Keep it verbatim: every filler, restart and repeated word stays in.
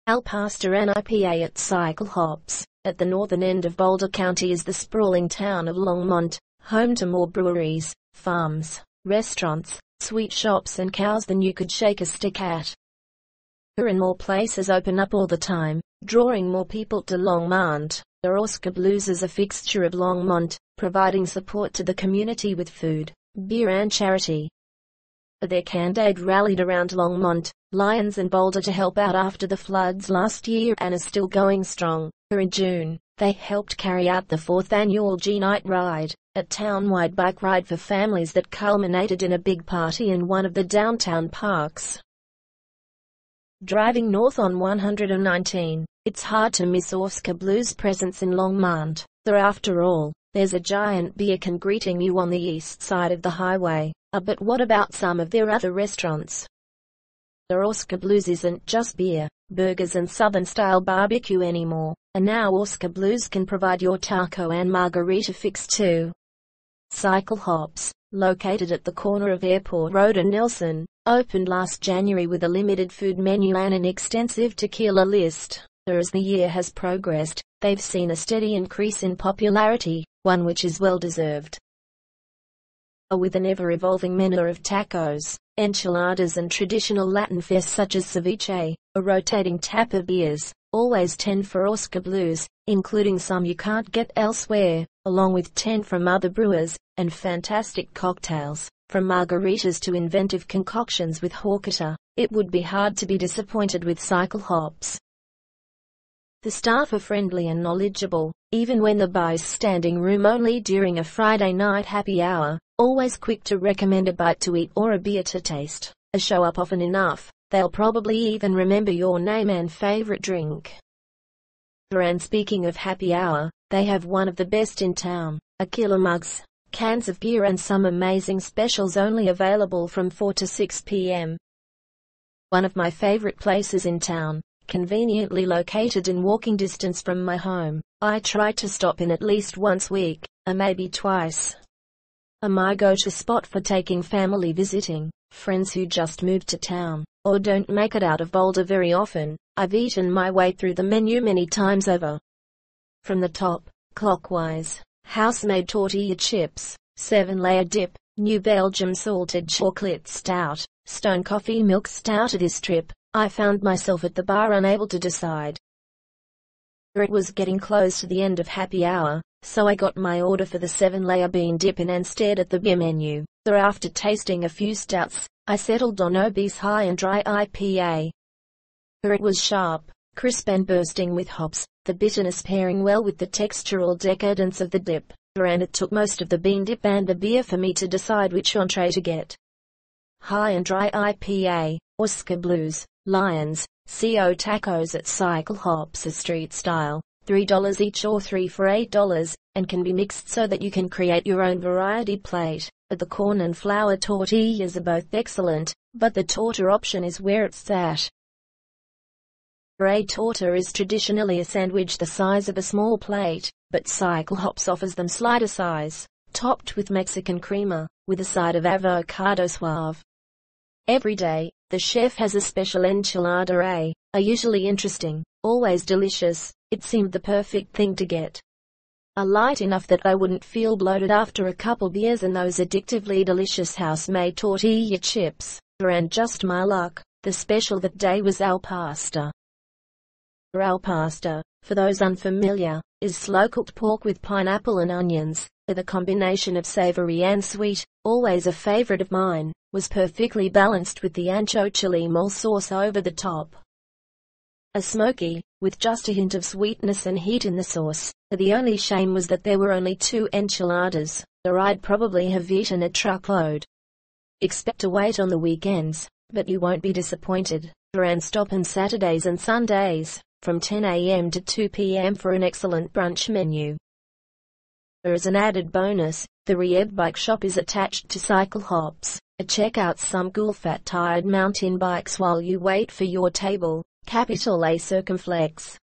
Al Pastor N I P A at Cycle Hops. At the northern end of Boulder County is the sprawling town of Longmont, home to more breweries, farms, restaurants, sweet shops and cows than you could shake a stick at. And more places open up all the time, drawing more people to Longmont. The Oscar Blues is a fixture of Longmont, providing support to the community with food, beer and charity. Their Candide rallied around Longmont, Lyons and Boulder to help out after the floods last year and is still going strong. In June, they helped carry out the fourth annual G-Night Ride, a town-wide bike ride for families that culminated in a big party in one of the downtown parks. Driving north on one hundred nineteen, it's hard to miss Oscar Blues' presence in Longmont. Though after all, there's a giant beer can greeting you on the east side of the highway. Uh, but what about some of their other restaurants? The Oscar Blues isn't just beer, burgers and southern-style barbecue anymore, and now Oscar Blues can provide your taco and margarita fix too. Cycle Hops, located at the corner of Airport Road and Nelson, opened last January with a limited food menu and an extensive tequila list. As the year has progressed, they've seen a steady increase in popularity, one which is well-deserved. With an ever-evolving menu of tacos, enchiladas and traditional Latin fare such as ceviche, a rotating tap of beers, always ten for Oscar Blues, including some you can't get elsewhere, along with ten from other brewers, and fantastic cocktails, from margaritas to inventive concoctions with horchata, it would be hard to be disappointed with Cycle Hops. The staff are friendly and knowledgeable, even when the bar is standing room only during a Friday night happy hour, always quick to recommend a bite to eat or a beer to taste. A show up often enough, they'll probably even remember your name and favorite drink. And speaking of happy hour, they have one of the best in town, a killer mugs, cans of beer and some amazing specials only available from four to six p m One of my favorite places in town, conveniently located in walking distance from my home, I try to stop in at least once a week, or maybe twice. A my go-to spot for taking family visiting, friends who just moved to town, or don't make it out of Boulder very often. I've eaten my way through the menu many times over. From the top, clockwise, house-made tortilla chips, seven-layer dip, New Belgium salted chocolate stout, stone coffee milk stout. At this trip, I found myself at the bar unable to decide. It was getting close to the end of happy hour, so I got my order for the seven-layer bean dip in and stared at the beer menu. So after tasting a few stouts, I settled on Obese High and Dry I P A. It was sharp, crisp and bursting with hops, the bitterness pairing well with the textural decadence of the dip, and it took most of the bean dip and the beer for me to decide which entree to get. High and Dry I P A, Oscar Blues, Lyons, C O Tacos at Cycle Hops are street style, three dollars each or three for eight dollars, and can be mixed so that you can create your own variety plate. But the corn and flour tortillas are both excellent, but the torta option is where it's at. A torta is traditionally a sandwich the size of a small plate, but Cycle Hops offers them slider size, topped with Mexican creamer, with a side of avocado suave. Every day, the chef has a special enchilada a, are usually interesting, always delicious. It seemed the perfect thing to get. A light enough that I wouldn't feel bloated after a couple beers and those addictively delicious house-made tortilla chips. And just my luck, the special that day was al pastor. Al pastor, for those unfamiliar, is slow-cooked pork with pineapple and onions. The combination of savory and sweet, always a favorite of mine, was perfectly balanced with the ancho chili mole sauce over the top. A smoky, with just a hint of sweetness and heat in the sauce. The only shame was that there were only two enchiladas, or I'd probably have eaten a truckload. Expect to wait on the weekends, but you won't be disappointed. And stop on Saturdays and Sundays, from ten a m to two p m for an excellent brunch menu. As an added bonus, the Rehab Bike Shop is attached to Cycle Hops. Check out some cool fat-tired mountain bikes while you wait for your table. Capital A Circumflex,